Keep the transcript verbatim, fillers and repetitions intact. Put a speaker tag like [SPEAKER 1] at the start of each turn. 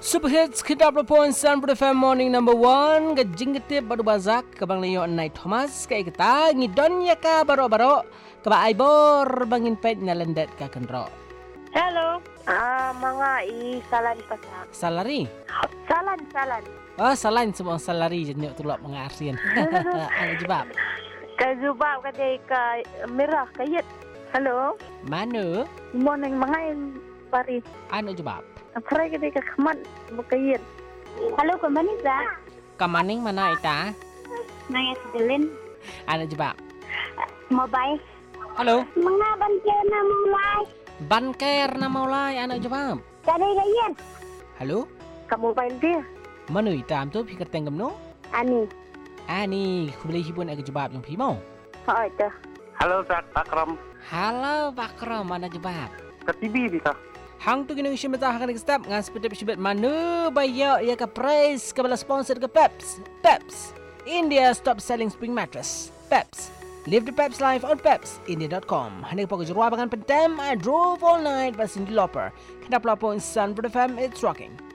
[SPEAKER 1] Super hits kita propon Sun F M morning number one ke jinggetip baru bazak ke bang Leo Night Thomas ke kita ngidon ya ka baro-baro ke ba aibor bangin pet nalendet ka kenro.
[SPEAKER 2] Hello. Ah, mga i salan pa sa.
[SPEAKER 1] Salari.
[SPEAKER 2] Salan, salan.
[SPEAKER 1] Oh, salan semua salari jenyok tulak mga arsian. Ano jawab?
[SPEAKER 2] Kazubab kate ka mirah kayit. Hello.
[SPEAKER 1] Manu?
[SPEAKER 2] Morning mga in pari.
[SPEAKER 1] Ano jawab?
[SPEAKER 2] Apray kate ka kaman bukayit. Hello, Kamaniza.
[SPEAKER 1] Kamaning mana ita?
[SPEAKER 2] Naya Sidelin.
[SPEAKER 1] Ano jawab?
[SPEAKER 2] Mobile.
[SPEAKER 1] Halo.
[SPEAKER 2] Mga banker na mulai.
[SPEAKER 1] Banker na maulay ano jawab?
[SPEAKER 2] Kade kayit.
[SPEAKER 1] Halo?
[SPEAKER 2] Kamu mobile dia.
[SPEAKER 1] Manu ita am tu pikir tenggam no?
[SPEAKER 2] Ani.
[SPEAKER 1] Ani, kubeli hibun aga jawab yang pimo.
[SPEAKER 2] Ha itu.
[SPEAKER 3] Halo, Zak Akram.
[SPEAKER 1] Halo Bakram, mana jawab?
[SPEAKER 3] Ke T V bisa.
[SPEAKER 1] Hang tu kena shimeta hakan step ngan sepetip shibet manu bayo ya ka price ka bala sponsor ka Peps. Peps. India stop selling spring mattress. Peps. Live the Peps life on peps india dot com. Hanik pokok jurwa bangan pentem I drove all night by Cindy Lauper. Kena pelapon Sun F M, it's rocking.